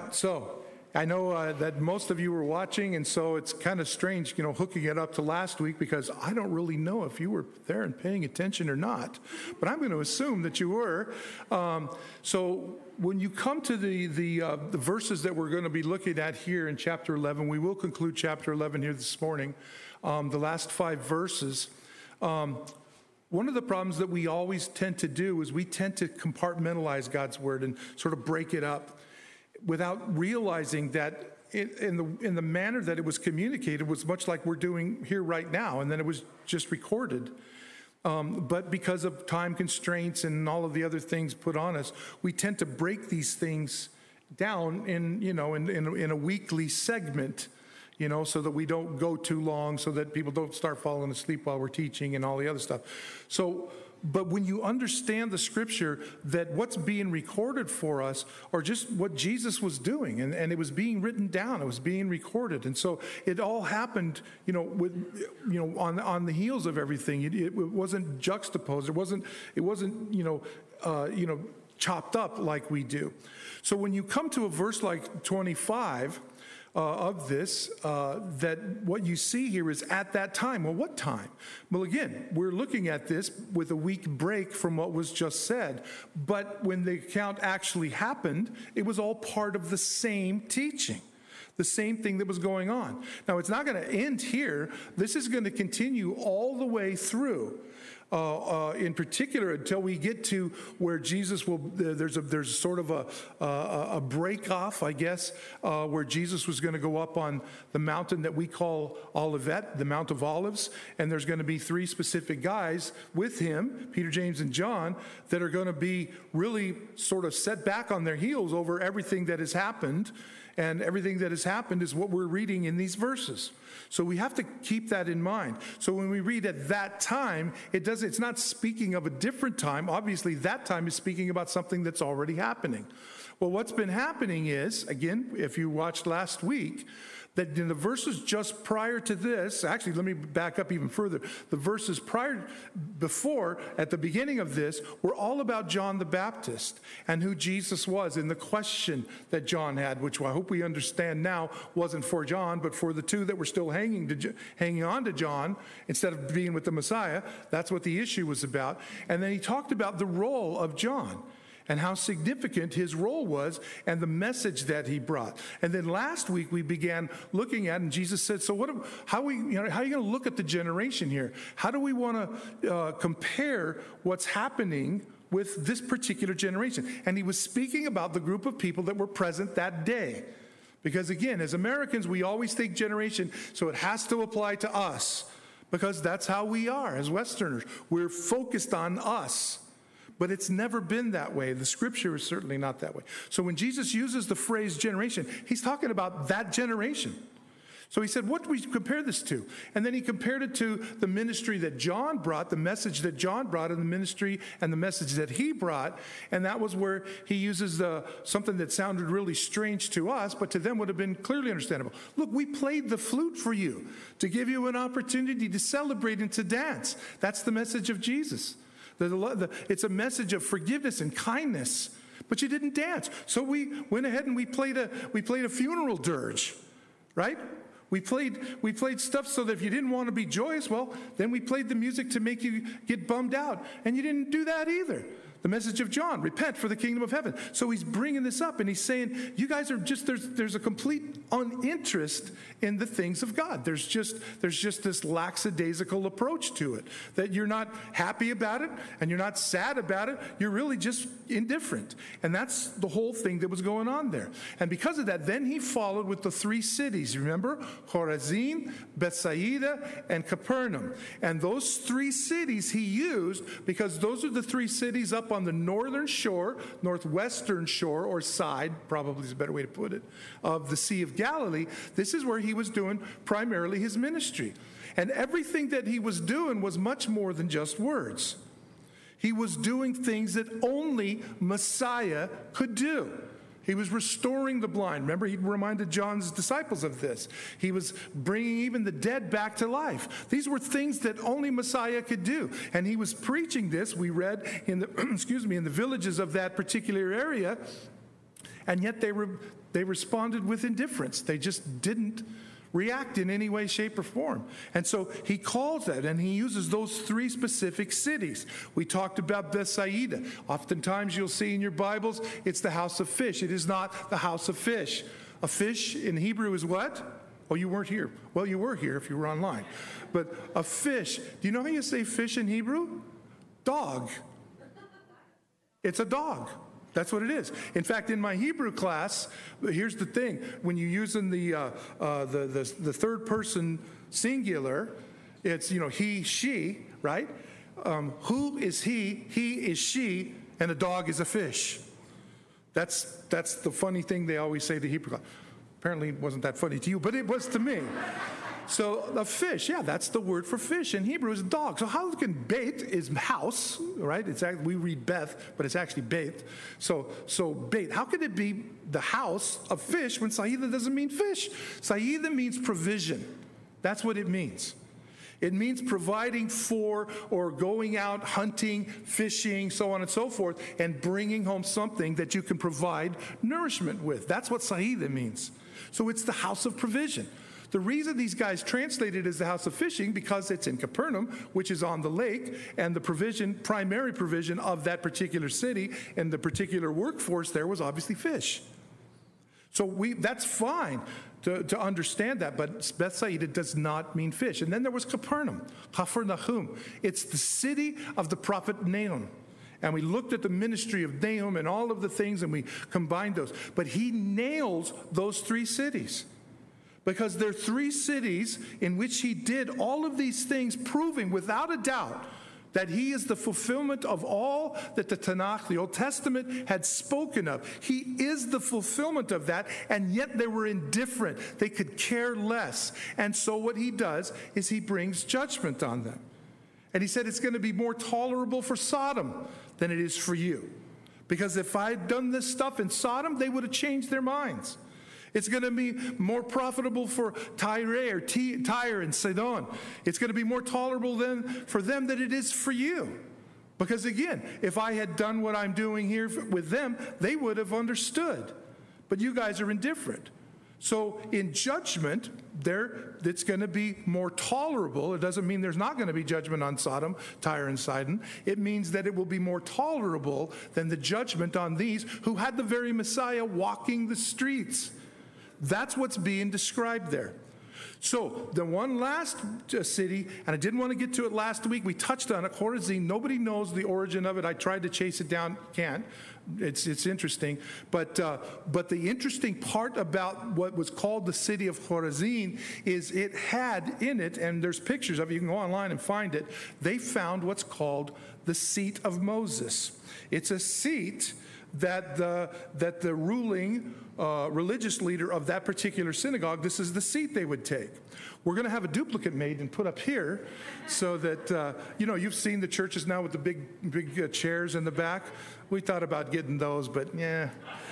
So I know that most of you were watching, and so it's kind of strange, hooking it up to last week because I don't really know if you were there and paying attention or not. But I'm going to assume that you were. So when you come to the verses that we're going to be looking at here in chapter 11, we will conclude chapter 11 here this morning, the last 5 verses. One of the problems that we always tend to do is we tend to compartmentalize God's word and sort of break it up without realizing that in the manner that it was communicated was much like we're doing here right now, and then it was just recorded. But because of time constraints and all of the other things put on us, we tend to break these things down in a weekly segment, so that we don't go too long, so that people don't start falling asleep while we're teaching and all the other stuff. But when you understand the scripture, that what's being recorded for us are just what Jesus was doing, and it was being written down, it was being recorded, and so it all happened, on the heels of everything. It wasn't juxtaposed. It wasn't chopped up like we do. So when you come to a verse like 25. Of this, that what you see here is at that time. Well, what time? Well, again, we're looking at this with a week break from what was just said. But when the account actually happened, it was all part of the same teaching, the same thing that was going on. Now, it's not going to end here. This is going to continue all the way through. In particular, until we get to where Jesus will, there's sort of a break off, I guess, where Jesus was going to go up on the mountain that we call Olivet, the Mount of Olives, and there's going to be 3 specific guys with him, Peter, James, and John, that are going to be really sort of set back on their heels over everything that has happened, and everything that has happened is what we're reading in these verses. So we have to keep that in mind. So when we read at that time, it's not speaking of a different time. Obviously, that time is speaking about something that's already happening. Well, what's been happening is, again, if you watched last week, that in the verses just prior to this, actually, let me back up even further. The verses before, at the beginning of this, were all about John the Baptist and who Jesus was, and the question that John had, which I hope we understand now wasn't for John, but for the 2 that were still hanging on to John instead of being with the Messiah. That's what the issue was about. And then he talked about the role of John and how significant his role was and the message that he brought. And then last week we began looking at, and Jesus said, so how are you going to look at the generation here? How do we want to compare what's happening with this particular generation? And he was speaking about the group of people that were present that day. Because again, as Americans, we always think generation, so it has to apply to us, because that's how we are as Westerners. We're focused on us. But it's never been that way. The scripture is certainly not that way. So when Jesus uses the phrase generation, he's talking about that generation. So he said, what do we compare this to? And then he compared it to the ministry that John brought, the message that John brought, and the ministry and the message that he brought. And that was where he uses something that sounded really strange to us, but to them would have been clearly understandable. Look, we played the flute for you to give you an opportunity to celebrate and to dance. That's the message of Jesus. It's a message of forgiveness and kindness, but you didn't dance. So we went ahead and we played a funeral dirge, right? We played stuff so that if you didn't want to be joyous, well, then we played the music to make you get bummed out, and you didn't do that either. The message of John, repent for the kingdom of heaven. So he's bringing this up, and he's saying, you guys are just, there's a complete uninterest in the things of God. There's just this lackadaisical approach to it, that you're not happy about it, and you're not sad about it. You're really just indifferent. And that's the whole thing that was going on there. And because of that, then he followed with the 3 cities. Remember? Chorazin, Bethsaida, and Capernaum. And those 3 cities he used because those are the 3 cities up on the northern shore, northwestern shore, or side, probably is a better way to put it, of the Sea of Galilee. This is where he was doing primarily his ministry. And everything that he was doing was much more than just words. He was doing things that only Messiah could do. He was restoring the blind. Remember, he reminded John's disciples of this. He was bringing even the dead back to life. These were things that only Messiah could do. And he was preaching this, we read in the, in the villages of that particular area. and yet they responded with indifference. They just didn't react in any way, shape, or form. And so he calls that, and he uses those three specific cities. We talked about Bethsaida. Oftentimes you'll see in your Bibles, it's the house of fish. It is not the house of fish. A fish in Hebrew is what? Oh, you weren't here. Well, you were here if you were online. But a fish, do you know how you say fish in Hebrew? Dog. It's a dog. That's what it is. In fact, in my Hebrew class, here's the thing. When you're using the third person singular, it's, he, she, right? Who is he? He is she, and a dog is a fish. That's the funny thing they always say to Hebrew class. Apparently it wasn't that funny to you, but it was to me. So a fish, yeah, that's the word for fish in Hebrew is dog. So how can beit is house, right? It's actually, we read Beth, but it's actually beit. So beit, how could it be the house of fish when Saida doesn't mean fish? Saida means provision. That's what it means. It means providing for or going out hunting, fishing, so on and so forth, and bringing home something that you can provide nourishment with. That's what Saida means. So it's the house of provision. The reason these guys translate it as the house of fishing, because it's in Capernaum, which is on the lake, and the primary provision of that particular city and the particular workforce there was obviously fish. So that's fine to understand that, but Bethsaida does not mean fish. And then there was Capernaum, Nahum. It's the city of the prophet Nahum. And we looked at the ministry of Nahum and all of the things, and we combined those. But he nails those three cities, because they're three cities in which he did all of these things, proving without a doubt that he is the fulfillment of all that the Tanakh, the Old Testament, had spoken of. He is the fulfillment of that, and yet they were indifferent. They could care less. And so what he does is he brings judgment on them. And he said it's going to be more tolerable for Sodom than it is for you. Because if I had done this stuff in Sodom, they would have changed their minds. It's going to be more profitable for Tyre and Sidon. It's going to be more tolerable for them than it is for you. Because again, if I had done what I'm doing here with them, they would have understood. But you guys are indifferent. So in judgment, it's going to be more tolerable. It doesn't mean there's not going to be judgment on Sodom, Tyre, and Sidon. It means that it will be more tolerable than the judgment on these who had the very Messiah walking the streets. That's what's being described there. So the one last city, and I didn't want to get to it last week. We touched on it, Chorazin. Nobody knows the origin of it. I tried to chase it down, can't. It's interesting. But the interesting part about what was called the city of Chorazin is it had in it, and there's pictures of it, you can go online and find it, they found what's called the seat of Moses. It's a seat that the ruling religious leader of that particular synagogue, this is the seat they would take. We're going to have a duplicate made and put up here so that, you've seen the churches now with the big chairs in the back. We thought about getting those, but yeah.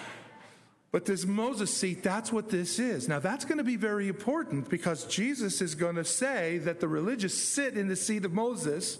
But this Moses seat, that's what this is. Now, that's going to be very important because Jesus is going to say that the religious sit in the seat of Moses,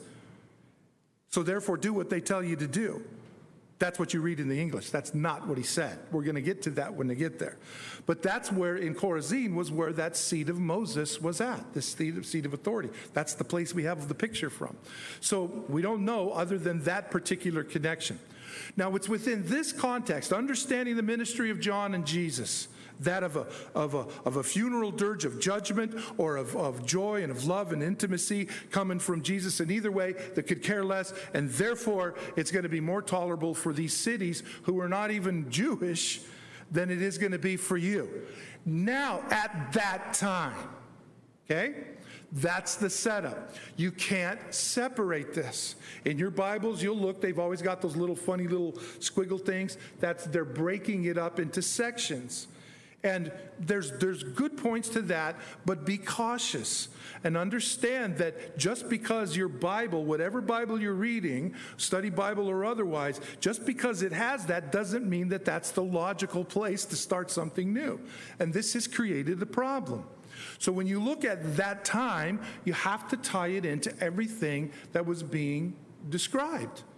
so therefore do what they tell you to do. That's what you read in the English. That's not what he said. We're going to get to that when they get there. But that's where, in Chorazin, was where that seat of Moses was at, the seat of authority. That's the place we have the picture from. So we don't know other than that particular connection. Now, it's within this context, understanding the ministry of John and Jesus, that of a funeral dirge of judgment or of joy and of love and intimacy coming from Jesus in either way that could care less, and therefore it's going to be more tolerable for these cities who are not even Jewish than it is going to be for you. Now, at that time, okay? That's the setup. You can't separate this. In your Bibles, you'll look, they've always got those little funny little squiggle things. They're breaking it up into sections. And there's good points to that, but be cautious and understand that just because your Bible, whatever Bible you're reading, study Bible or otherwise, just because it has that doesn't mean that that's the logical place to start something new. And this has created a problem. So when you look at that time, you have to tie it into everything that was being described.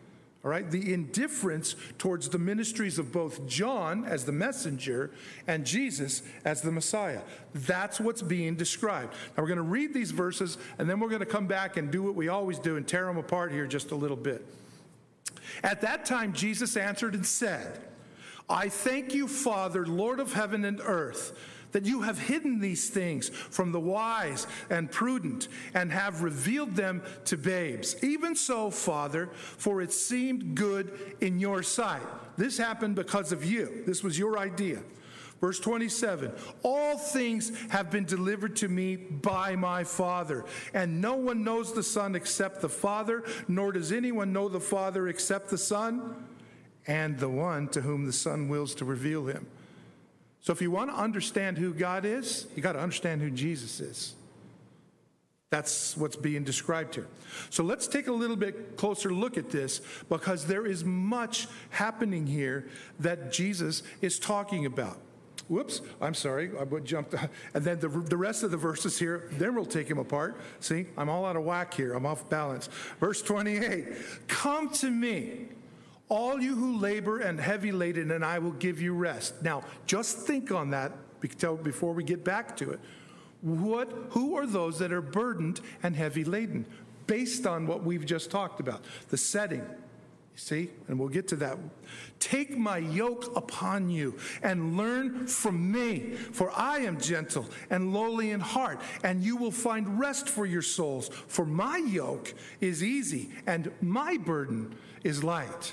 All right, the indifference towards the ministries of both John as the messenger and Jesus as the Messiah. That's what's being described. Now we're going to read these verses, and then we're going to come back and do what we always do and tear them apart here just a little bit. At that time, Jesus answered and said, I thank you, Father, Lord of heaven and earth, that you have hidden these things from the wise and prudent and have revealed them to babes. Even so, Father, for it seemed good in your sight. This happened because of you. This was your idea. Verse 27, all things have been delivered to me by my Father, and no one knows the Son except the Father, nor does anyone know the Father except the Son, and the one to whom the Son wills to reveal him. So if you want to understand who God is, you got to understand who Jesus is. That's what's being described here. So let's take a little bit closer look at this, because there is much happening here that Jesus is talking about. Whoops, I'm sorry, I jumped. And then the rest of the verses here, then we'll take them apart. See, I'm all out of whack here. I'm off balance. Verse 28, come to me, all you who labor and heavy laden, and I will give you rest. Now, just think on that before we get back to it. Who are those that are burdened and heavy laden? Based on what we've just talked about, the setting. See, and we'll get to that. Take my yoke upon you and learn from me, for I am gentle and lowly in heart, and you will find rest for your souls. For my yoke is easy and my burden is light.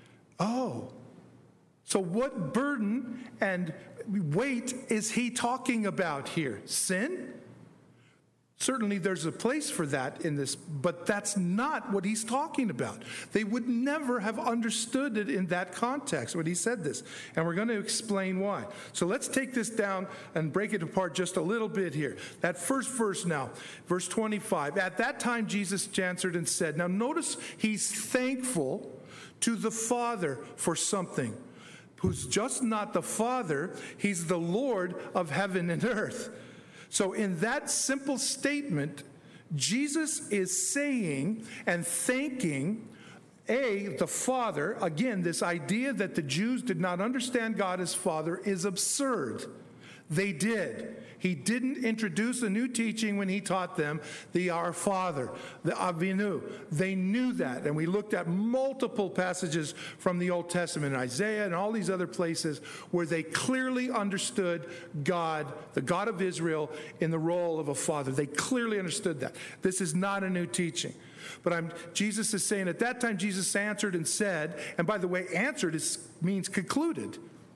Oh, so what burden and weight is he talking about here? Sin? Certainly there's a place for that in this, but that's not what he's talking about. They would never have understood it in that context when he said this, and we're going to explain why. So let's take this down and break it apart just a little bit here. That first verse now, verse 25. At that time Jesus answered and said, now notice he's thankful to the Father for something, who's just not the Father, he's the Lord of heaven and earth. So in that simple statement, Jesus is saying and thanking the Father. Again, this idea that the Jews did not understand God as Father is absurd. They did. He didn't introduce a new teaching when he taught them the Our Father, the Avinu. They knew that, and we looked at multiple passages from the Old Testament, Isaiah and all these other places where they clearly understood God, the God of Israel, in the role of a father. They clearly understood that. This is not a new teaching. But Jesus is saying at that time Jesus answered and said, and by the way, answered means concluded.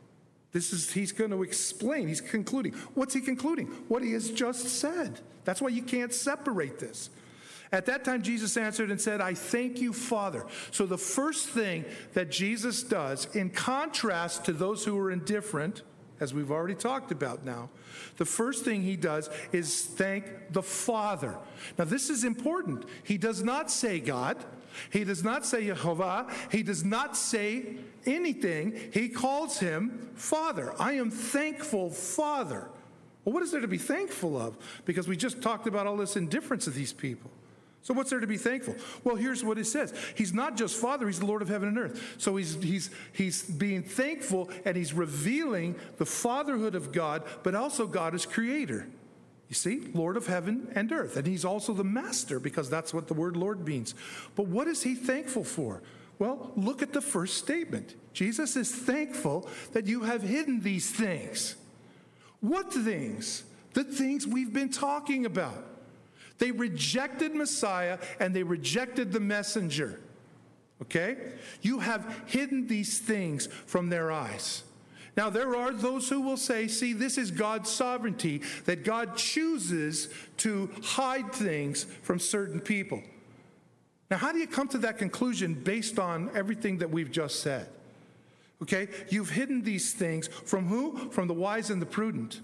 He's going to explain. He's concluding. What's he concluding? What he has just said. That's why you can't separate this. At that time, Jesus answered and said, I thank you, Father. So the first thing that Jesus does, in contrast to those who are indifferent, as we've already talked about now, the first thing he does is thank the Father. Now, this is important. He does not say God. He does not say Yehovah. He does not say anything. He calls him Father. I am thankful, Father. Well, what is there to be thankful of? Because we just talked about all this indifference of these people. So what's there to be thankful? Well, here's what it says. He's not just Father, he's the Lord of heaven and earth. So he's being thankful, and he's revealing the fatherhood of God, but also God as creator. You see, Lord of heaven and earth. And he's also the master, because that's what the word Lord means. But what is he thankful for? Well, look at the first statement. Jesus is thankful that you have hidden these things. What things? The things we've been talking about. They rejected Messiah and they rejected the messenger. Okay? You have hidden these things from their eyes. Now, there are those who will say, see, this is God's sovereignty, that God chooses to hide things from certain people. Now, how do you come to that conclusion based on everything that we've just said? Okay? You've hidden these things from who? From the wise and the prudent.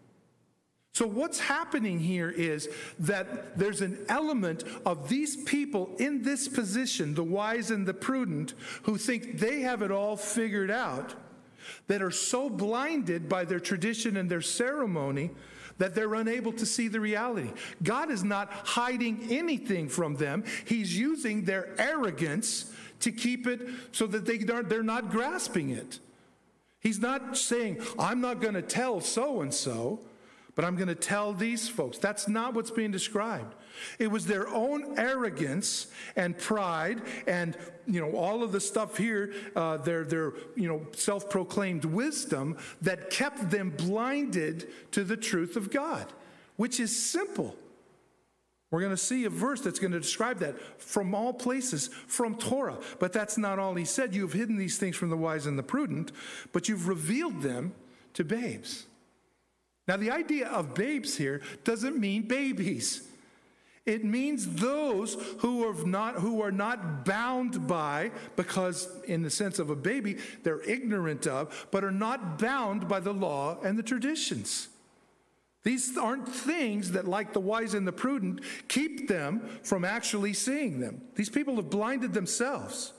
So what's happening here is that there's an element of these people in this position, the wise and the prudent, who think they have it all figured out, that are so blinded by their tradition and their ceremony that they're unable to see the reality. God is not hiding anything from them. He's using their arrogance to keep it so that they're not grasping it. He's not saying, I'm not going to tell so-and-so, but I'm going to tell these folks. That's not what's being described. It was their own arrogance and pride and, all of the stuff here, their self-proclaimed wisdom that kept them blinded to the truth of God, which is simple. We're going to see a verse that's going to describe that from all places, from Torah. But that's not all he said. You have hidden these things from the wise and the prudent, but you've revealed them to babes. Now, the idea of babes here doesn't mean babies. It means those who are not bound by, because in the sense of a baby, they're ignorant of, but are not bound by the law and the traditions. These aren't things that, like the wise and the prudent, keep them from actually seeing them. These people have blinded themselves.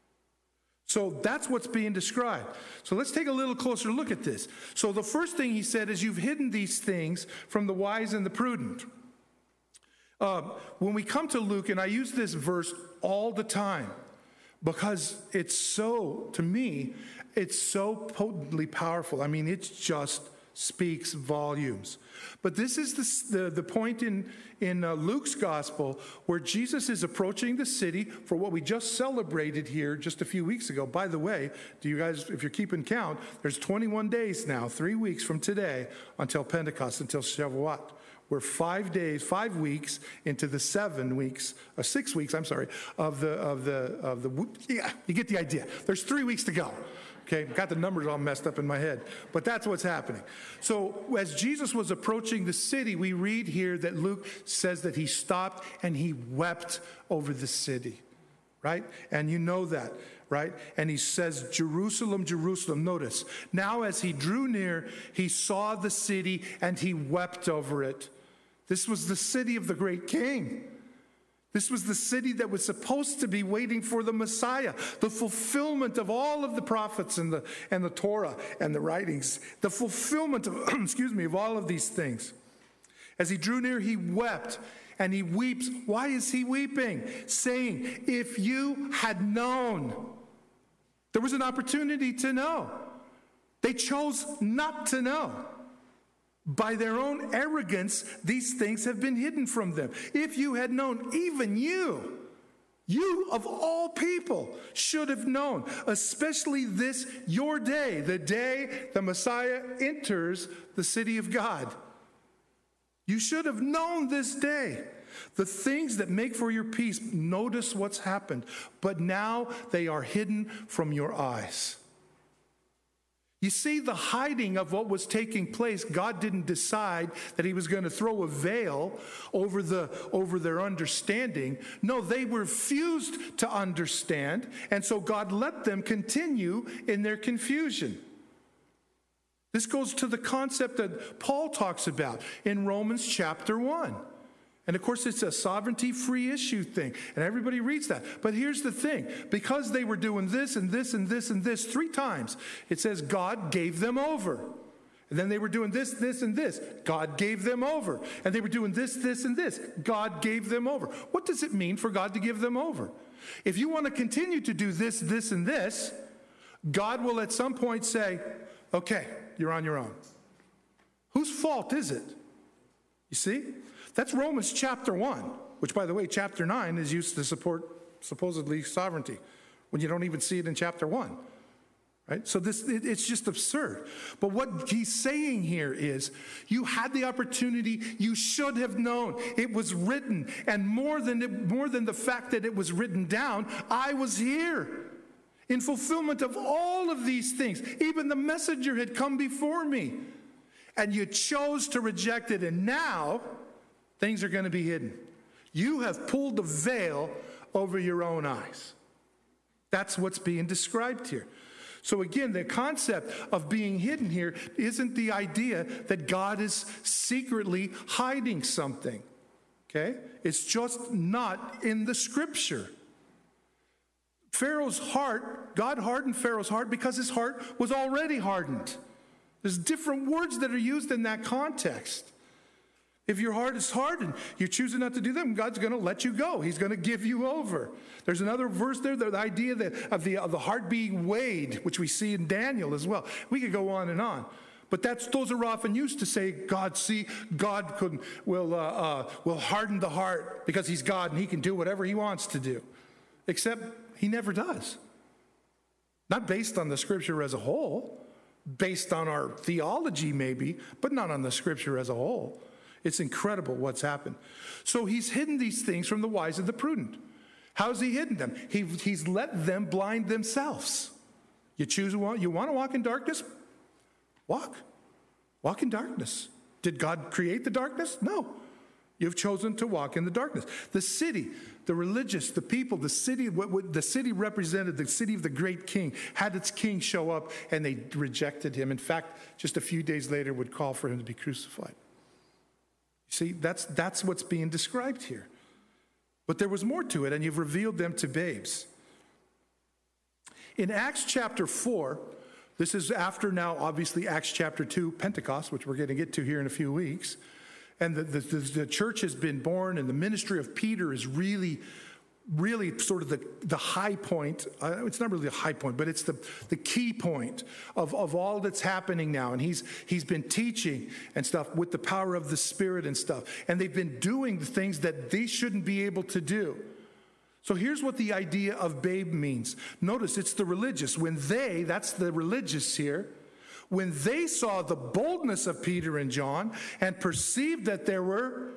So that's what's being described. So let's take a little closer look at this. So the first thing he said is, you've hidden these things from the wise and the prudent. When we come to Luke, and I use this verse all the time, because it's so, to me, it's so potently powerful. I mean, it just speaks volumes. But this is the point in Luke's gospel where Jesus is approaching the city for what we just celebrated here just a few weeks ago. By the way, do you guys, if you're keeping count, there's 21 days now, 3 weeks from today until Pentecost, until Shavuot. We're 5 weeks into the 6 weeks, of the, yeah, you get the idea. There's 3 weeks to go. Okay, got the numbers all messed up in my head, but that's what's happening. So as Jesus was approaching the city, we read here that Luke says that he stopped and he wept over the city, right? And you know that, right? And he says, Jerusalem, Jerusalem. Notice, now as he drew near, he saw the city and he wept over it. This was the city of the great king. This was the city that was supposed to be waiting for the Messiah, the fulfillment of all of the prophets and the Torah and the writings, the fulfillment of, of all of these things. As he drew near, he wept, and he weeps. Why is he weeping? Saying, if you had known. There was an opportunity to know. They chose not to know. By their own arrogance, these things have been hidden from them. If you had known, even you of all people should have known, especially this, your day, the day the Messiah enters the city of God. You should have known this day. The things that make for your peace, notice what's happened, but now they are hidden from your eyes. You see, the hiding of what was taking place, God didn't decide that he was going to throw a veil over their understanding. No, they refused to understand, and so God let them continue in their confusion. This goes to the concept that Paul talks about in Romans chapter 1. And of course, it's a sovereignty-free issue thing, and everybody reads that. But here's the thing. Because they were doing this and this and this and this 3 times, it says God gave them over. And then they were doing this, this, and this. God gave them over. And they were doing this, this, and this. God gave them over. What does it mean for God to give them over? If you want to continue to do this, this, and this, God will at some point say, okay, you're on your own. Whose fault is it? You see? That's Romans chapter 1, which, by the way, chapter 9 is used to support supposedly sovereignty when you don't even see it in chapter 1. Right? So it's just absurd. But what he's saying here is, you had the opportunity, you should have known. It was written, and more than the fact that it was written down, I was here in fulfillment of all of these things. Even the messenger had come before me, and you chose to reject it, and now things are going to be hidden. You have pulled the veil over your own eyes. That's what's being described here. So again, the concept of being hidden here isn't the idea that God is secretly hiding something. Okay? It's just not in the scripture. Pharaoh's heart, God hardened Pharaoh's heart because his heart was already hardened. There's different words that are used in that context. If your heart is hardened, you're choosing not to do them, God's going to let you go. He's going to give you over. There's another verse there, the idea of the heart being weighed, which we see in Daniel as well. We could go on and on. But those are often used to say, God will harden the heart because he's God and he can do whatever he wants to do. Except he never does. Not based on the scripture as a whole, based on our theology maybe, but not on the scripture as a whole. It's incredible what's happened. So he's hidden these things from the wise and the prudent. How's he hidden them? He's let them blind themselves. You want to walk in darkness? Walk in darkness. Did God create the darkness? No. You've chosen to walk in the darkness. The city, the religious, the people, the city, what the city represented, the city of the great king, had its king show up and they rejected him. In fact, just a few days later would call for him to be crucified. See, that's what's being described here. But there was more to it, and you've revealed them to babes. In Acts chapter 4, this is after now, obviously, Acts chapter 2, Pentecost, which we're going to get to here in a few weeks. And the church has been born, and the ministry of Peter is really sort of the high point. It's not really a high point, but it's the key point of all that's happening now. And he's been teaching and stuff with the power of the Spirit and stuff. And they've been doing the things that they shouldn't be able to do. So here's what the idea of babe means. Notice it's the religious. That's the religious here, when they saw the boldness of Peter and John and perceived that they were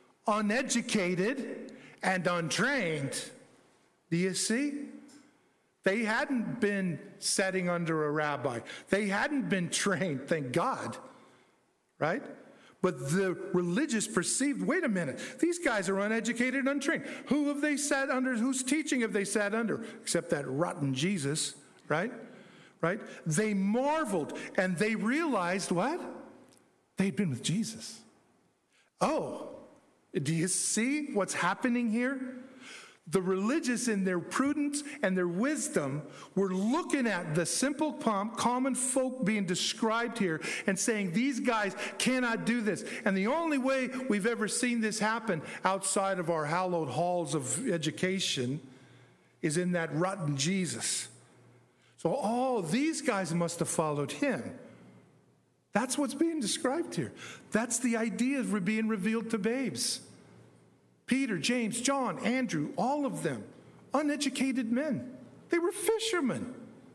uneducated and untrained. Do you see? They hadn't been sitting under a rabbi. They hadn't been trained, thank God, right? But the religious perceived, wait a minute, these guys are uneducated and untrained. Who have they sat under? Whose teaching have they sat under? Except that rotten Jesus, right? Right? They marveled and they realized what? They'd been with Jesus. Oh, do you see what's happening here? The religious in their prudence and their wisdom were looking at the simple common folk being described here and saying, these guys cannot do this. And the only way we've ever seen this happen outside of our hallowed halls of education is in that rotten Jesus. So, these guys must have followed him. That's what's being described here. That's the idea of being revealed to babes. Peter, James, John, Andrew, all of them, uneducated men. They were fishermen.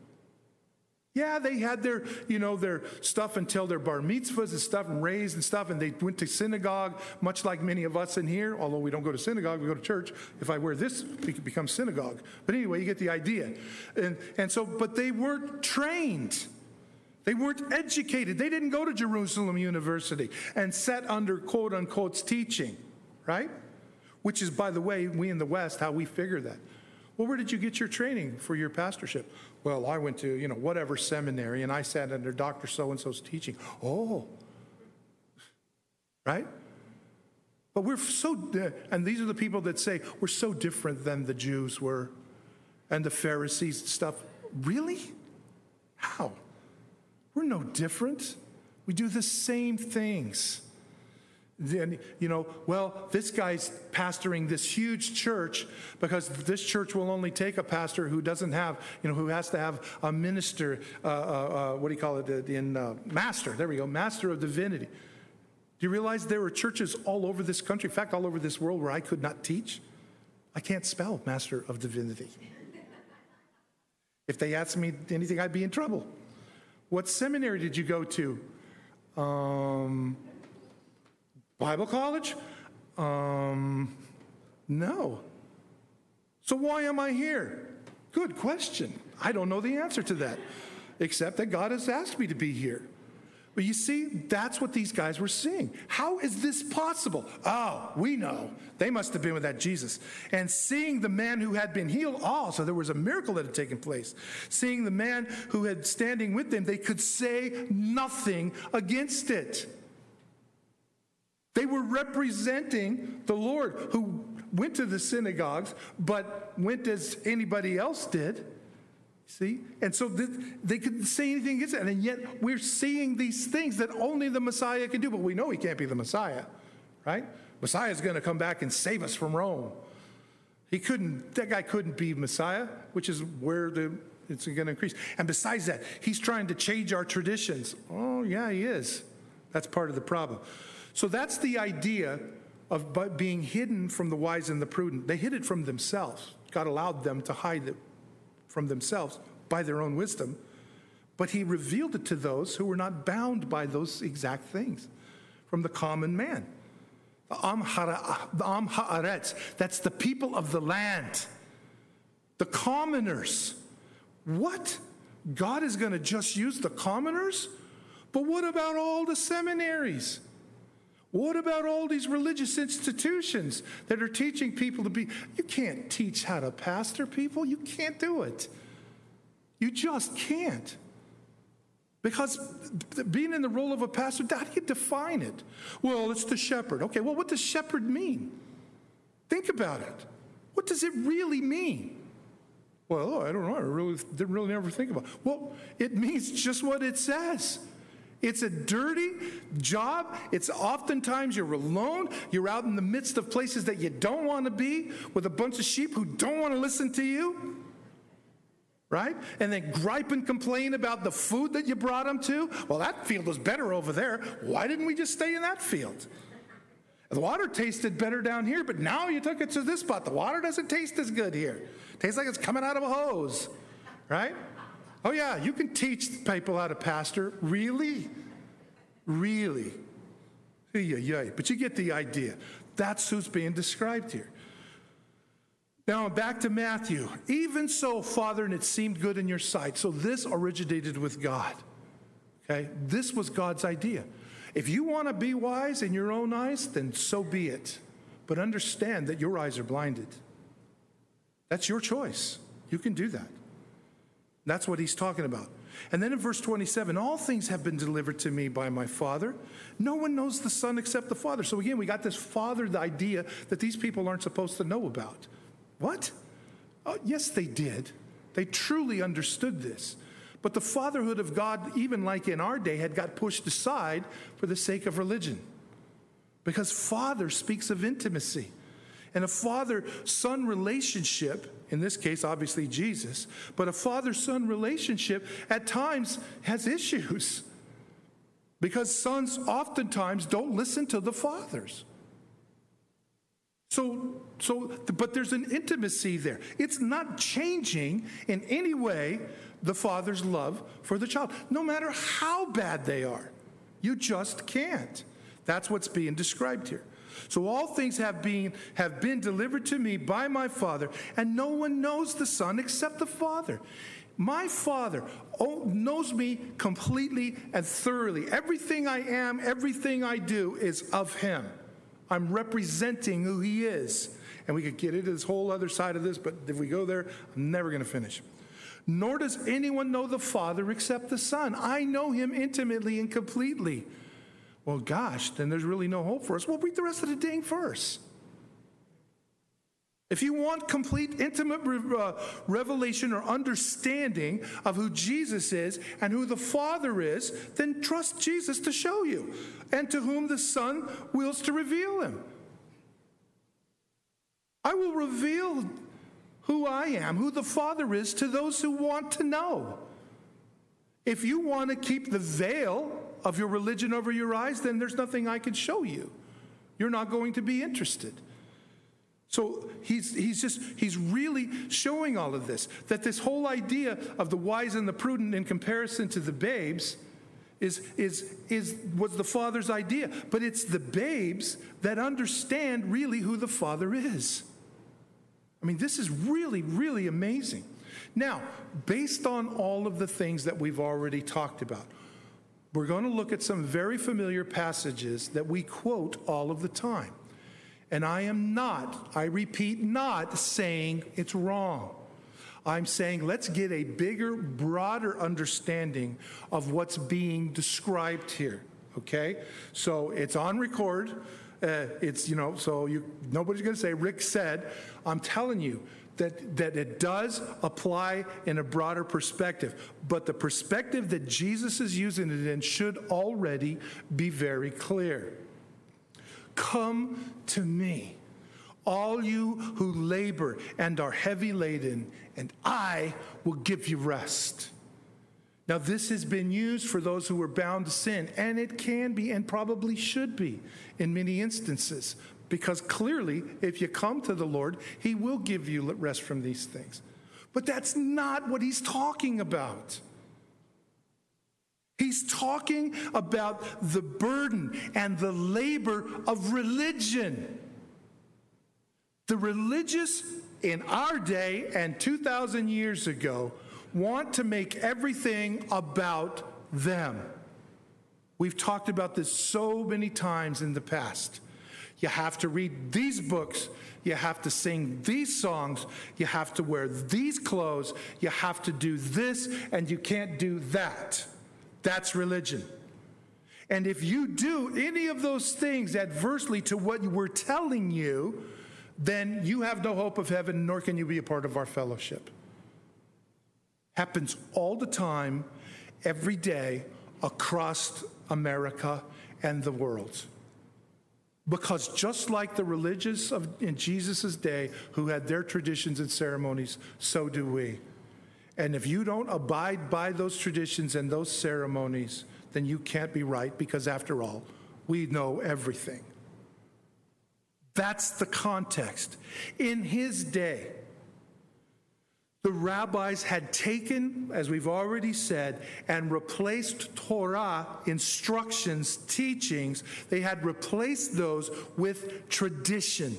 Yeah, they had their stuff until their bar mitzvahs and stuff and raised and stuff, and they went to synagogue, much like many of us in here, although we don't go to synagogue, we go to church. If I wear this, it becomes synagogue. But anyway, you get the idea. But they weren't trained. They weren't educated. They didn't go to Jerusalem University and sat under quote-unquote teaching, right? Which is, by the way, we in the West, how we figure that. Well, where did you get your training for your pastorship? Well, I went to, whatever seminary, and I sat under Dr. So-and-so's teaching. Oh, right? But we're and these are the people that say, we're so different than the Jews were and the Pharisees and stuff. Really? How? We're no different. We do the same things. Then, this guy's pastoring this huge church because this church will only take a pastor who doesn't have, who has to have a minister, master. There we go, master of divinity. Do you realize there are churches all over this country, in fact, all over this world where I could not teach? I can't spell master of divinity. If they asked me anything, I'd be in trouble. What seminary did you go to? Bible college? No. So why am I here? Good question. I don't know the answer to that, except that God has asked me to be here. But you see, that's what these guys were seeing. How is this possible? Oh, we know. They must have been with that Jesus. And seeing the man who had been healed, so there was a miracle that had taken place. Seeing the man who had standing with them, they could say nothing against it. They were representing the Lord, who went to the synagogues, but went as anybody else did. See? And so they couldn't say anything against it. And yet we're seeing these things that only the Messiah can do. But we know he can't be the Messiah, right? Messiah's going to come back and save us from Rome. That guy couldn't be Messiah, which is where it's going to increase. And besides that, he's trying to change our traditions. Oh, yeah, he is. That's part of the problem. So that's the idea of being hidden from the wise and the prudent. They hid it from themselves. God allowed them to hide it from themselves by their own wisdom. But he revealed it to those who were not bound by those exact things, from the common man. The Am Haaretz, that's the people of the land, the commoners. What? God is going to just use the commoners? But what about all the seminaries? What about all these religious institutions that are teaching people to be? You can't teach how to pastor people. You can't do it. You just can't. Because being in the role of a pastor, how do you define it? Well, it's the shepherd. Okay, well, what does shepherd mean? Think about it. What does it really mean? Well, I don't know. I didn't really ever think about it. Well, it means just what it says. It's a dirty job. It's oftentimes you're alone. You're out in the midst of places that you don't want to be with a bunch of sheep who don't want to listen to you. Right? And then gripe and complain about the food that you brought them to. Well, that field was better over there. Why didn't we just stay in that field? The water tasted better down here, but now you took it to this spot. The water doesn't taste as good here. It tastes like it's coming out of a hose. Right? Oh, yeah, you can teach people how to pastor. Really? Really? But you get the idea. That's who's being described here. Now, back to Matthew. Even so, Father, and it seemed good in your sight. So this originated with God. Okay? This was God's idea. If you want to be wise in your own eyes, then so be it. But understand that your eyes are blinded. That's your choice. You can do that. That's what he's talking about. And then in verse 27, all things have been delivered to me by my Father. No one knows the Son except the Father. So again, we got this Father, the idea that these people aren't supposed to know about. What? Oh, yes, they did. They truly understood this. But the fatherhood of God, even like in our day, had got pushed aside for the sake of religion. Because Father speaks of intimacy. And a father-son relationship, in this case, obviously Jesus, but a father-son relationship at times has issues. Because sons oftentimes don't listen to the fathers. But there's an intimacy there. It's not changing in any way the father's love for the child, no matter how bad they are. You just can't. That's what's being described here. So all things have been delivered to me by my Father, and no one knows the Son except the Father. My Father knows me completely and thoroughly. Everything I am, everything I do is of him. I'm representing who he is. And we could get into this whole other side of this, but if we go there, I'm never going to finish. Nor does anyone know the Father except the Son. I know him intimately and completely. Well, gosh, then there's really no hope for us. Well, read the rest of the dang verse. If you want complete, intimate revelation or understanding of who Jesus is and who the Father is, then trust Jesus to show you, and to whom the Son wills to reveal him. I will reveal who I am, who the Father is, to those who want to know. If you want to keep the veil of your religion over your eyes, then there's nothing I can show you. You're not going to be interested. So he's really showing all of this, that this whole idea of the wise and the prudent in comparison to the babes was the Father's idea. But it's the babes that understand really who the Father is. I mean, this is really, really amazing. Now, based on all of the things that we've already talked about, we're going to look at some very familiar passages that we quote all of the time. And I repeat, not saying it's wrong. I'm saying let's get a bigger, broader understanding of what's being described here, okay? So it's on record. Nobody's going to say, Rick said. I'm telling you that it does apply in a broader perspective. But the perspective that Jesus is using it in should already be very clear. Come to me, all you who labor and are heavy laden, and I will give you rest. Now, this has been used for those who are bound to sin, and it can be and probably should be in many instances, because clearly, if you come to the Lord, he will give you rest from these things. But that's not what he's talking about. He's talking about the burden and the labor of religion. The religious in our day and 2,000 years ago want to make everything about them. We've talked about this so many times in the past. You have to read these books. You have to sing these songs. You have to wear these clothes. You have to do this, and you can't do that. That's religion. And if you do any of those things adversely to what we're telling you, then you have no hope of heaven, nor can you be a part of our fellowship. Happens all the time, every day, across America and the world. Because just like the religious in Jesus' day who had their traditions and ceremonies, so do we. And if you don't abide by those traditions and those ceremonies, then you can't be right, because after all, we know everything. That's the context. In his day, the rabbis had taken, as we've already said, and replaced Torah instructions, teachings. They had replaced those with tradition.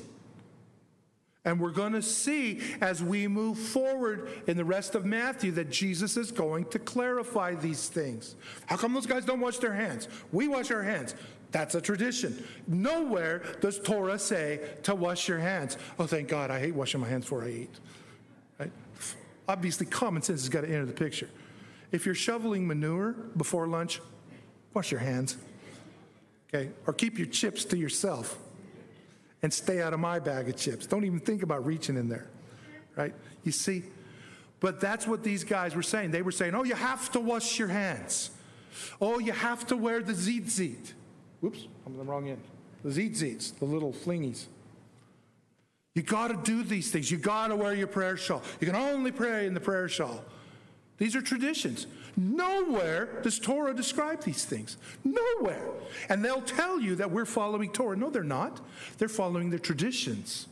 And we're going to see as we move forward in the rest of Matthew that Jesus is going to clarify these things. How come those guys don't wash their hands? We wash our hands. That's a tradition. Nowhere does Torah say to wash your hands. Oh, thank God, I hate washing my hands before I eat. Right? Obviously, common sense has got to enter the picture. If you're shoveling manure before lunch, wash your hands. Okay? Or keep your chips to yourself and stay out of my bag of chips. Don't even think about reaching in there. Right? You see? But that's what these guys were saying. They were saying, oh, you have to wash your hands. Oh, you have to wear the tzitzit. Whoops, I'm on the wrong end. The tzitzits, the little flingies. You got to do these things. You got to wear your prayer shawl. You can only pray in the prayer shawl. These are traditions. Nowhere does Torah describe these things. Nowhere. And they'll tell you that we're following Torah. No, they're not. They're following their traditions.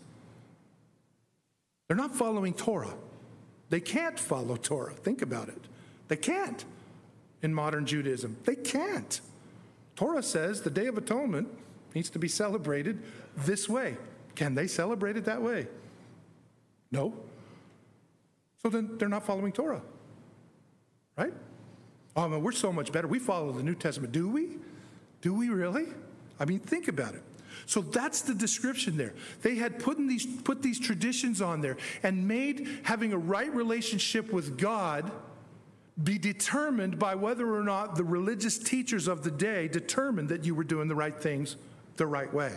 They're not following Torah. They can't follow Torah. Think about it. They can't. In modern Judaism, they can't. Torah says the Day of Atonement needs to be celebrated this way. Can they celebrate it that way? No. So then they're not following Torah. Right? Oh, man, we're so much better. We follow the New Testament. Do we? Do we really? I mean, think about it. So that's the description there. They had put these traditions on there and made having a right relationship with God be determined by whether or not the religious teachers of the day determined that you were doing the right things the right way.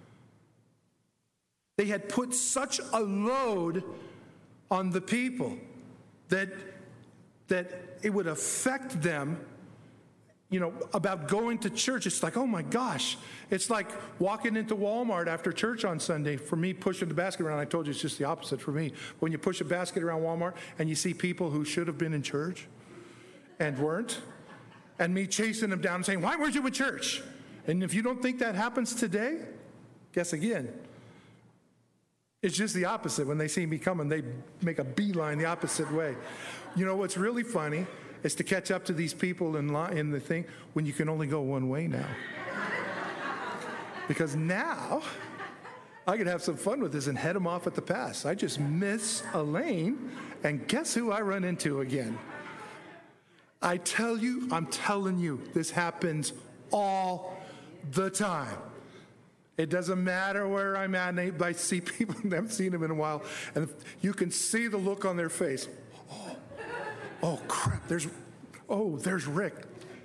They had put such a load on the people that it would affect them, about going to church. It's like, oh my gosh. It's like walking into Walmart after church on Sunday. For me, pushing the basket around, I told you it's just the opposite for me. When you push a basket around Walmart and you see people who should have been in church and weren't, and me chasing them down and saying, why weren't you in church? And if you don't think that happens today, guess again. It's just the opposite. When they see me coming, they make a beeline the opposite way. You know what's really funny is to catch up to these people in the thing when you can only go one way now. Because now I can have some fun with this and head them off at the pass. I just miss a lane, and guess who I run into again? I'm telling you, this happens all the time. It doesn't matter where I'm at. I see people, I haven't seen them in a while, and you can see the look on their face. Oh crap, there's Rick.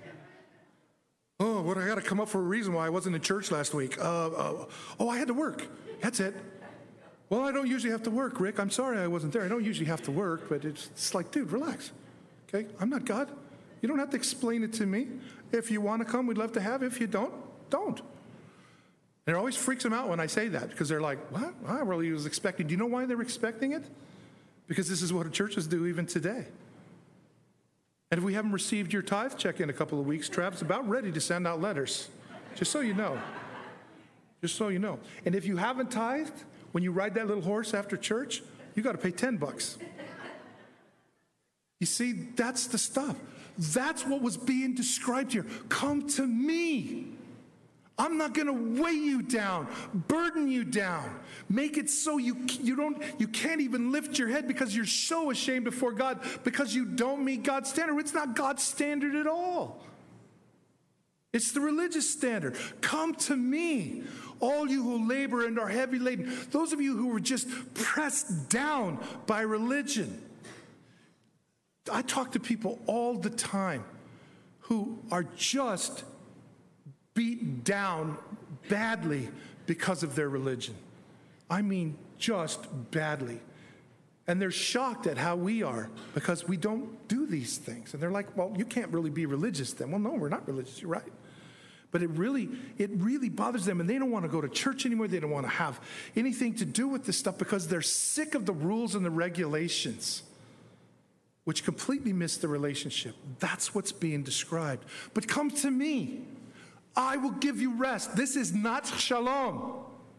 Oh, what, I got to come up for a reason why I wasn't in church last week. I had to work. That's it. Well, I don't usually have to work, Rick. I'm sorry I wasn't there. I don't usually have to work, but it's like, dude, relax. Okay, I'm not God. You don't have to explain it to me. If you want to come, we'd love to have. If you don't. And it always freaks them out when I say that, because they're like, what? I really was expecting. Do you know why they're expecting it? Because this is what churches do even today. And if we haven't received your tithe check in a couple of weeks, Trav's about ready to send out letters. Just so you know. Just so you know. And if you haven't tithed, when you ride that little horse after church, you got to pay $10. You see, that's the stuff. That's what was being described here. Come to me. I'm not going to weigh you down, burden you down, make it so you can't even lift your head because you're so ashamed before God because you don't meet God's standard. It's not God's standard at all. It's the religious standard. Come to me, all you who labor and are heavy laden. Those of you who were just pressed down by religion. I talk to people all the time who are just beaten down badly because of their religion. I mean, just badly. And they're shocked at how we are because we don't do these things. And they're like, well, you can't really be religious then. Well, no, we're not religious. You're right. But it really bothers them, and they don't want to go to church anymore. They don't want to have anything to do with this stuff because they're sick of the rules and the regulations, which completely miss the relationship. That's what's being described. But come to me. I will give you rest. This is not shalom.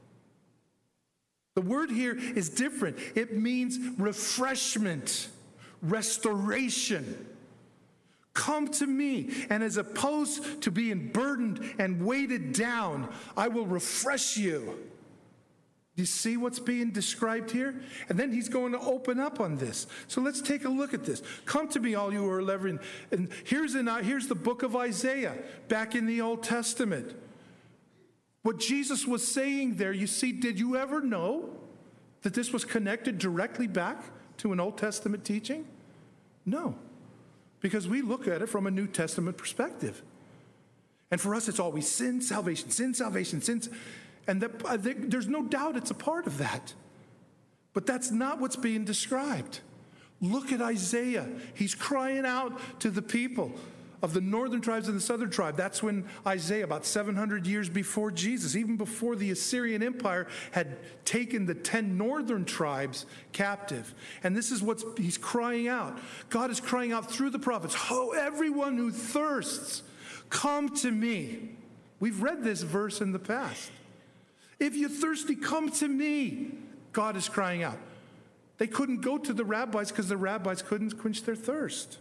The word here is different. It means refreshment, restoration. Come to me, and as opposed to being burdened and weighted down, I will refresh you. Do you see what's being described here? And then he's going to open up on this. So let's take a look at this. Come to me, all you who are laboring. And here's the book of Isaiah, back in the Old Testament. What Jesus was saying there, you see, did you ever know that this was connected directly back to an Old Testament teaching? No, because we look at it from a New Testament perspective. And for us, it's always sin, salvation, sin, salvation, sin. And there's no doubt it's a part of that. But that's not what's being described. Look at Isaiah. He's crying out to the people of the northern tribes and the southern tribe. That's when Isaiah, about 700 years before Jesus, even before the Assyrian Empire had taken the 10 northern tribes captive. And this is what he's crying out. God is crying out through the prophets, "Oh, everyone who thirsts, come to me." We've read this verse in the past. If you're thirsty, come to me. God is crying out. They couldn't go to the rabbis because the rabbis couldn't quench their thirst.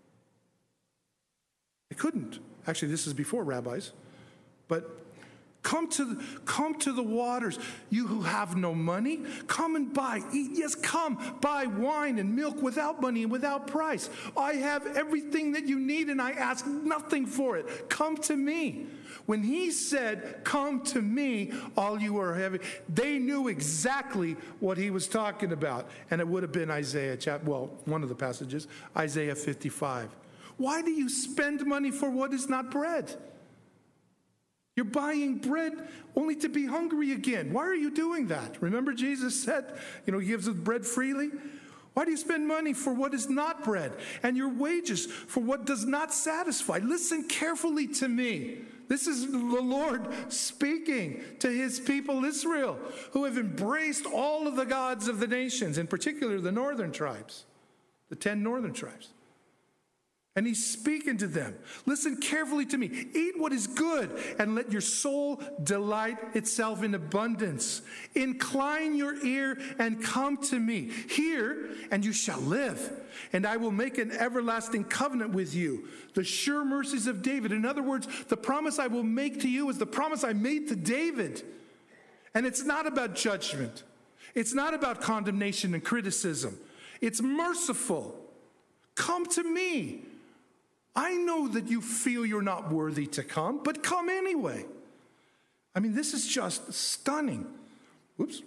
They couldn't. Actually, this is before rabbis. But come to the waters. You who have no money, come and buy. Eat. Yes, come buy wine and milk without money and without price. I have everything that you need and I ask nothing for it. Come to me. When he said, "Come to me, all you are heavy," they knew exactly what he was talking about. And it would have been one of the passages, Isaiah 55. Why do you spend money for what is not bread? You're buying bread only to be hungry again. Why are you doing that? Remember Jesus said, he gives us bread freely? Why do you spend money for what is not bread and your wages for what does not satisfy? Listen carefully to me. This is the Lord speaking to his people Israel, who have embraced all of the gods of the nations, in particular the northern tribes, the 10 northern tribes. And he's speaking to them. Listen carefully to me. Eat what is good and let your soul delight itself in abundance. Incline your ear and come to me. Hear and you shall live. And I will make an everlasting covenant with you. The sure mercies of David. In other words, the promise I will make to you is the promise I made to David. And it's not about judgment. It's not about condemnation and criticism. It's merciful. Come to me. I know that you feel you're not worthy to come, but come anyway. I mean, this is just stunning. Whoops.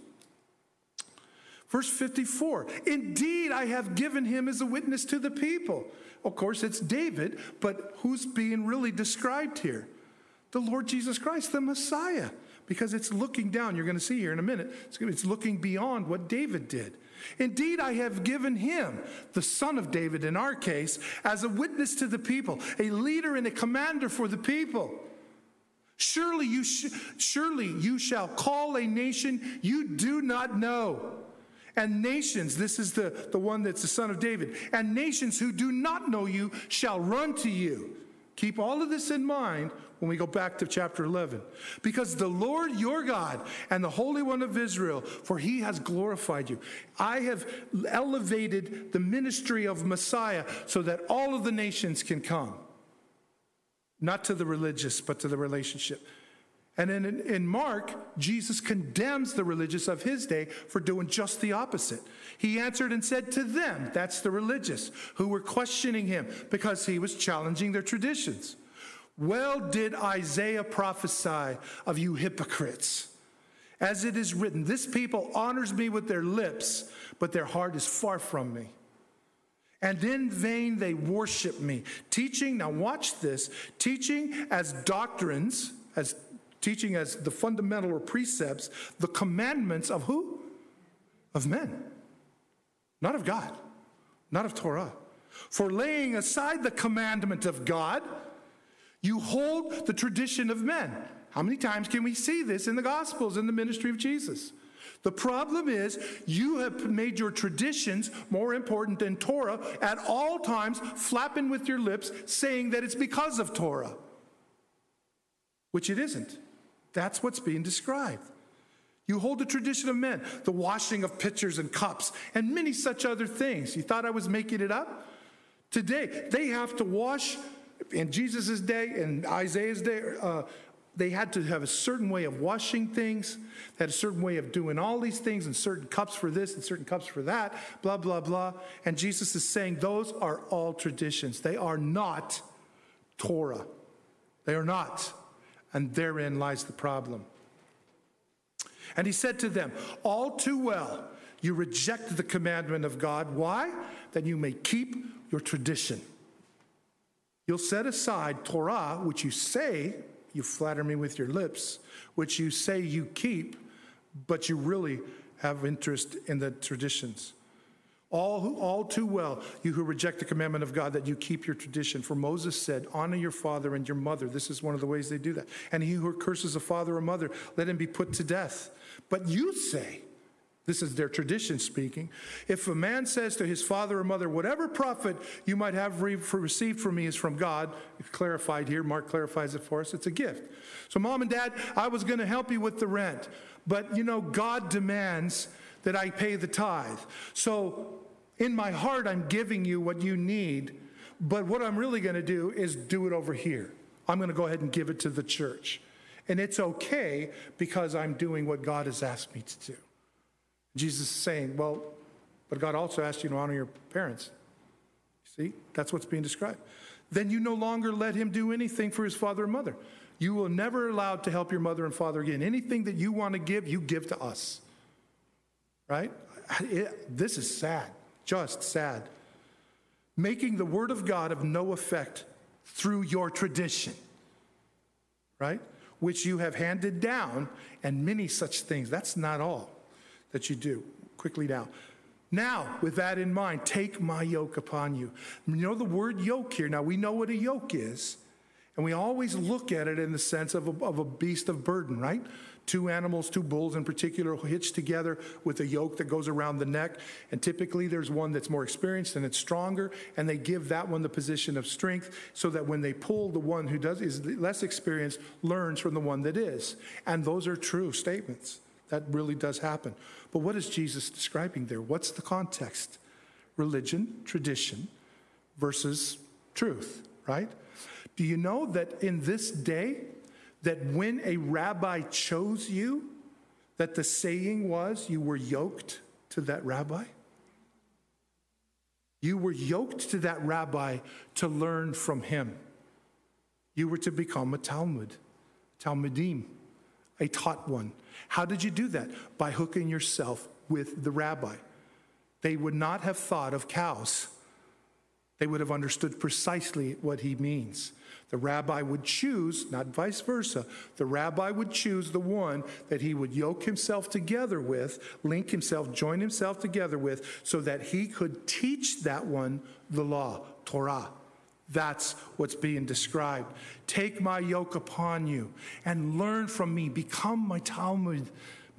Verse 54, indeed, I have given him as a witness to the people. Of course, it's David, but who's being really described here? The Lord Jesus Christ, the Messiah, because it's looking down. You're going to see here in a minute. It's looking beyond what David did. Indeed, I have given him, the son of David in our case, as a witness to the people, a leader and a commander for the people. Surely you shall call a nation you do not know. And nations, this is the one that's the son of David, and nations who do not know you shall run to you. Keep all of this in mind when we go back to chapter 11. Because the Lord your God and the Holy One of Israel, for he has glorified you. I have elevated the ministry of Messiah so that all of the nations can come. Not to the religious, but to the relationship. And in Mark, Jesus condemns the religious of his day for doing just the opposite. He answered and said to them, that's the religious, who were questioning him because he was challenging their traditions. Well did Isaiah prophesy of you hypocrites. As it is written, this people honors me with their lips, but their heart is far from me. And in vain they worship me, teaching, now watch this, teaching as doctrines, teaching as the fundamental or precepts, the commandments of who? Of men. Not of God. Not of Torah. For laying aside the commandment of God, you hold the tradition of men. How many times can we see this in the Gospels, in the ministry of Jesus? The problem is you have made your traditions more important than Torah at all times, flapping with your lips, saying that it's because of Torah, which it isn't. That's what's being described. You hold the tradition of men, the washing of pitchers and cups, and many such other things. You thought I was making it up? Today, they have to wash, in Jesus' day, in Isaiah's day, they had to have a certain way of washing things, they had a certain way of doing all these things, and certain cups for this and certain cups for that, blah, blah, blah. And Jesus is saying those are all traditions. They are not Torah. They are not. And therein lies the problem. And he said to them, all too well, you reject the commandment of God. Why? That you may keep your tradition. You'll set aside Torah, which you say, you flatter me with your lips, which you say you keep, but you really have interest in the traditions. All too well, you who reject the commandment of God, that you keep your tradition. For Moses said, honor your father and your mother. This is one of the ways they do that. And he who curses a father or mother, let him be put to death. But you say, this is their tradition speaking, if a man says to his father or mother, whatever profit you might have received from me is from God, it's clarified here, Mark clarifies it for us, it's a gift. So mom and dad, I was going to help you with the rent, but God demands that I pay the tithe. So in my heart, I'm giving you what you need, but what I'm really going to do is do it over here. I'm going to go ahead and give it to the church. And it's okay because I'm doing what God has asked me to do. Jesus is saying, well, but God also asked you to honor your parents. See, that's what's being described. Then you no longer let him do anything for his father and mother. You will never allowed to help your mother and father again. Anything that you want to give, you give to us. Right? This is sad, just sad. Making the word of God of no effect through your tradition. Right? Which you have handed down, and many such things. That's not all that you do. Quickly now, with that in mind, take my yoke upon you. You know the word yoke here. Now, we know what a yoke is, and we always look at it in the sense of a beast of burden, right? Two animals, two bulls in particular, hitched together with a yoke that goes around the neck. And typically there's one that's more experienced and it's stronger, and they give that one the position of strength so that when they pull, the one who is less experienced learns from the one that is. And those are true statements. That really does happen. But what is Jesus describing there? What's the context? Religion, tradition versus truth, right? Do you know that in this day, that when a rabbi chose you, that the saying was you were yoked to that rabbi? You were yoked to that rabbi to learn from him. You were to become a Talmudim, a taught one. How did you do that? By hooking yourself with the rabbi. They would not have thought of cows. They would have understood precisely what he means. The rabbi would choose, not vice versa, the rabbi would choose the one that he would yoke himself together with, link himself, join himself together with, so that he could teach that one the law, Torah, That's what's being described. Take my yoke upon you and learn from me. Become my Talmud,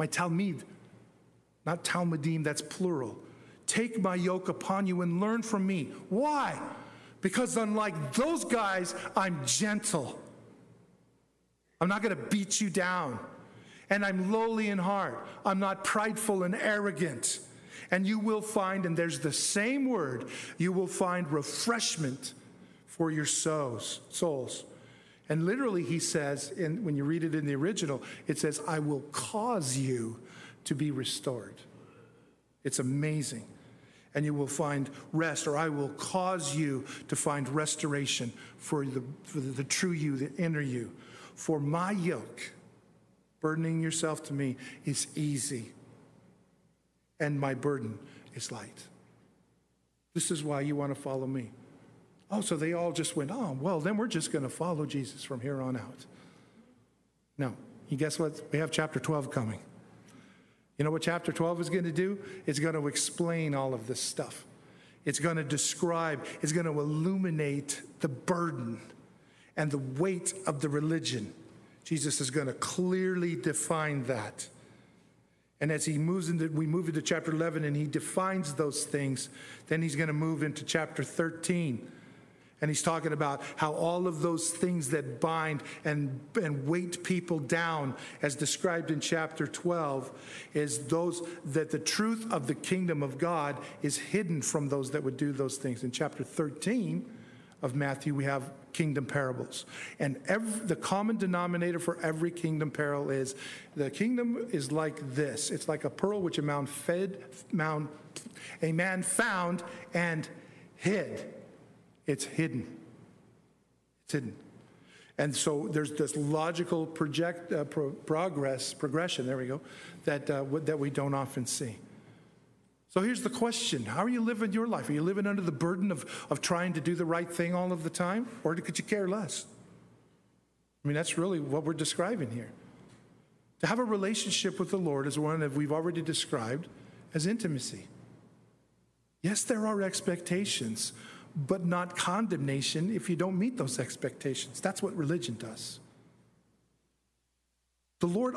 not Talmudim, that's plural. Take my yoke upon you and learn from me. Why? Because unlike those guys, I'm gentle. I'm not going to beat you down. And I'm lowly in heart. I'm not prideful and arrogant. And you will find, and there's the same word, you will find refreshment for your souls. And literally he says, when you read it in the original, it says, I will cause you to be restored. It's amazing. And you will find rest, or I will cause you to find restoration for the true you, the inner you. For my yoke, burdening yourself to me, is easy, and my burden is light. This is why you want to follow me. Oh, so they all just went, oh, well, then we're just going to follow Jesus from here on out. No. You guess what? We have chapter 12 coming. You know what chapter 12 is going to do? It's going to explain all of this stuff. It's going to describe, it's going to illuminate the burden and the weight of the religion. Jesus is going to clearly define that. And as we move into chapter 11 and he defines those things, then he's going to move into chapter 13. And he's talking about how all of those things that bind and weight people down, as described in chapter 12, is those that the truth of the kingdom of God is hidden from those that would do those things. In chapter 13 of Matthew, we have kingdom parables. And the common denominator for every kingdom parable is the kingdom is like this. It's like a pearl which a man found and hid. It's hidden. It's hidden. And so there's this logical progression, there we go, that we don't often see. So here's the question. How are you living your life? Are you living under the burden of trying to do the right thing all of the time? Or could you care less? I mean, that's really what we're describing here. To have a relationship with the Lord is one that we've already described as intimacy. Yes, there are expectations, but not condemnation if you don't meet those expectations. That's what religion does. The Lord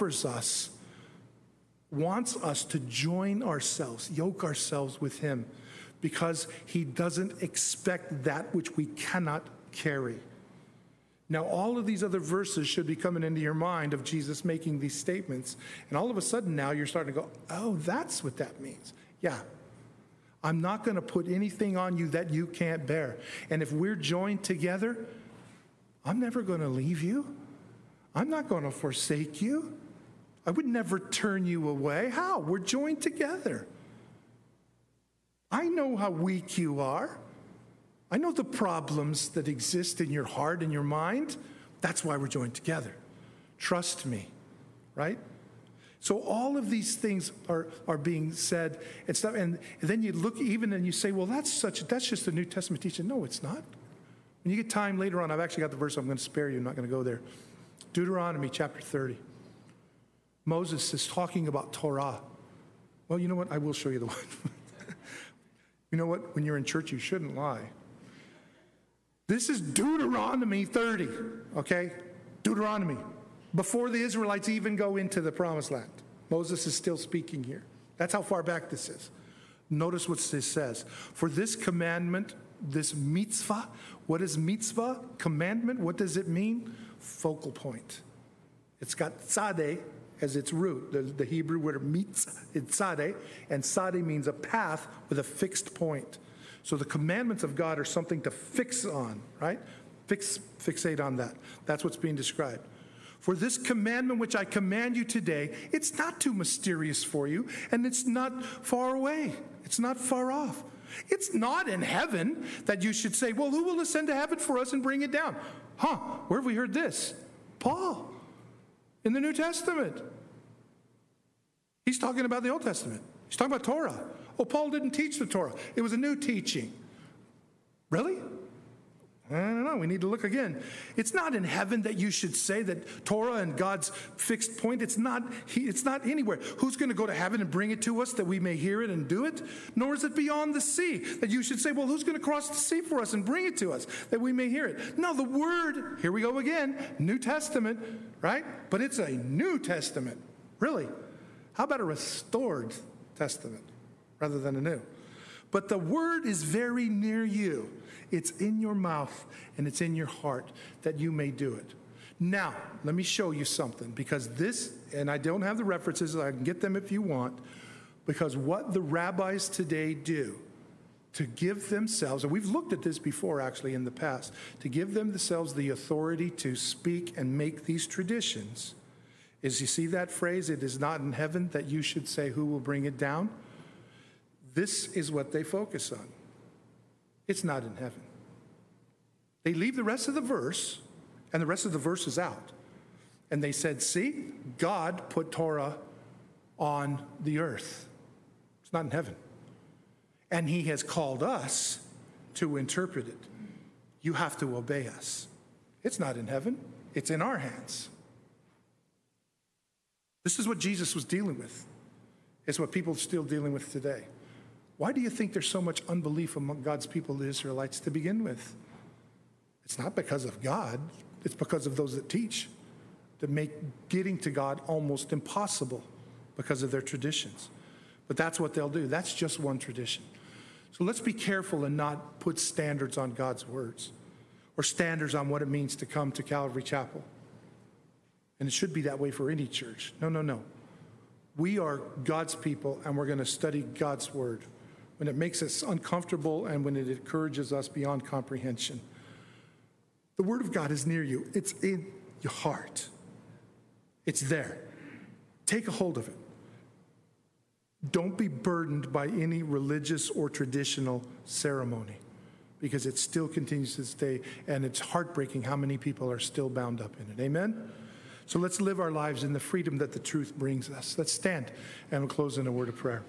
wants us to join ourselves, yoke ourselves with him, because he doesn't expect that which we cannot carry. Now, all of these other verses should be coming into your mind of Jesus making these statements. And all of a sudden now you're starting to go, oh, that's what that means. Yeah. I'm not going to put anything on you that you can't bear. And if we're joined together, I'm never going to leave you. I'm not going to forsake you. I would never turn you away. How? We're joined together. I know how weak you are. I know the problems that exist in your heart and your mind. That's why we're joined together. Trust me, right? So all of these things are being said and stuff, and then you look even and you say, well, that's just a New Testament teaching. No, it's not. When you get time later on, I've actually got the verse. I'm going to spare you. I'm not going to go there. Deuteronomy chapter 30. Moses is talking about Torah. Well, you know what? I will show you the one. You know what? When you're in church, you shouldn't lie. This is Deuteronomy 30, okay? Deuteronomy. Before the Israelites even go into the promised land. Moses is still speaking here. That's how far back this is. Notice what this says. For this commandment, this mitzvah, what is mitzvah? Commandment, what does it mean? Focal point. It's got tzadeh as its root. The Hebrew word mitzvah, it's tzadeh, and tzadeh means a path with a fixed point. So the commandments of God are something to fix on, right? Fixate on that. That's what's being described. For this commandment which I command you today, it's not too mysterious for you, and it's not far away. It's not far off. It's not in heaven that you should say, well, who will ascend to heaven for us and bring it down? Where have we heard this? Paul, in the New Testament. He's talking about the Old Testament. He's talking about Torah. Oh, Paul didn't teach the Torah. It was a new teaching. Really? I don't know. no, we need to look again. It's not in heaven that you should say that Torah and God's fixed point. It's not anywhere. Who's going to go to heaven and bring it to us that we may hear it and do it? Nor is it beyond the sea that you should say, well, who's going to cross the sea for us and bring it to us that we may hear it? No, the word, here we go again, New Testament, right? But it's a New Testament. Really? How about a restored testament rather than a new? But the word is very near you. It's in your mouth and it's in your heart that you may do it. Now, let me show you something, because this, and I don't have the references, I can get them if you want, because what the rabbis today do to give themselves, and we've looked at this before actually in the past, to give themselves the authority to speak and make these traditions, is, you see that phrase, it is not in heaven that you should say who will bring it down? This is what they focus on. It's not in heaven. They leave the rest of the verse, and the rest of the verse is out. And they said, see, God put Torah on the earth. It's not in heaven. And he has called us to interpret it. You have to obey us. It's not in heaven. It's in our hands. This is what Jesus was dealing with. It's what people are still dealing with today. Why do you think there's so much unbelief among God's people, the Israelites, to begin with? It's not because of God. It's because of those that teach, that make getting to God almost impossible because of their traditions. But that's what they'll do. That's just one tradition. So let's be careful and not put standards on God's words or standards on what it means to come to Calvary Chapel. And it should be that way for any church. No. We are God's people, and we're going to study God's word when it makes us uncomfortable and when it encourages us beyond comprehension. The word of God is near you. It's in your heart. It's there. Take a hold of it. Don't be burdened by any religious or traditional ceremony, because it still continues to stay, and it's heartbreaking how many people are still bound up in it. Amen? So let's live our lives in the freedom that the truth brings us. Let's stand and we'll close in a word of prayer.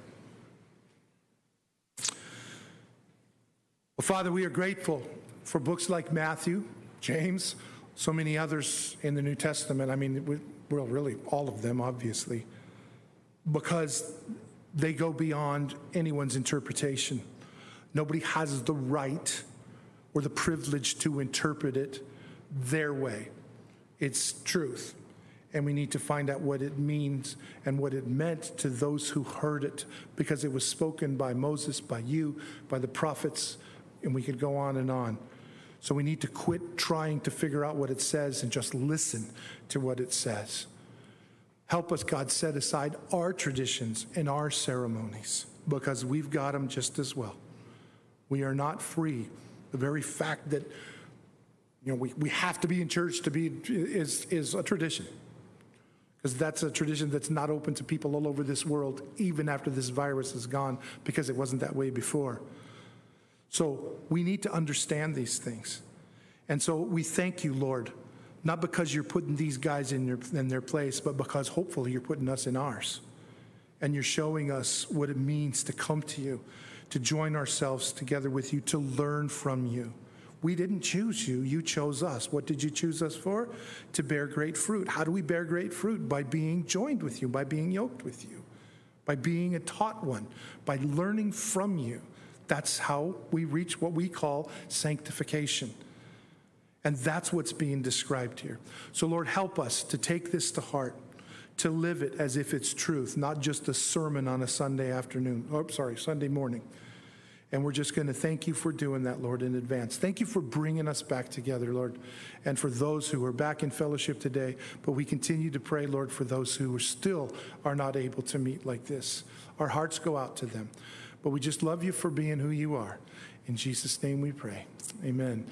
Well, Father, we are grateful for books like Matthew, James, so many others in the New Testament. I mean, well, really all of them, obviously, because they go beyond anyone's interpretation. Nobody has the right or the privilege to interpret it their way. It's truth. And we need to find out what it means and what it meant to those who heard it, because it was spoken by Moses, by you, by the prophets, and we could go on and on. So we need to quit trying to figure out what it says and just listen to what it says. Help us, God, set aside our traditions and our ceremonies, because we've got them just as well. We are not free. The very fact that we have to be in church to be is a tradition, because that's a tradition that's not open to people all over this world, even after this virus is gone, because it wasn't that way before. So we need to understand these things. And so we thank you, Lord, not because you're putting these guys in their place, but because hopefully you're putting us in ours. And you're showing us what it means to come to you, to join ourselves together with you, to learn from you. We didn't choose you. You chose us. What did you choose us for? To bear great fruit. How do we bear great fruit? By being joined with you, by being yoked with you, by being a taught one, by learning from you. That's how we reach what we call sanctification. And that's what's being described here. So, Lord, help us to take this to heart, to live it as if it's truth, not just a sermon on a Sunday morning. And we're just going to thank you for doing that, Lord, in advance. Thank you for bringing us back together, Lord, and for those who are back in fellowship today. But we continue to pray, Lord, for those who still are not able to meet like this. Our hearts go out to them. But we just love you for being who you are. In Jesus' name we pray. Amen.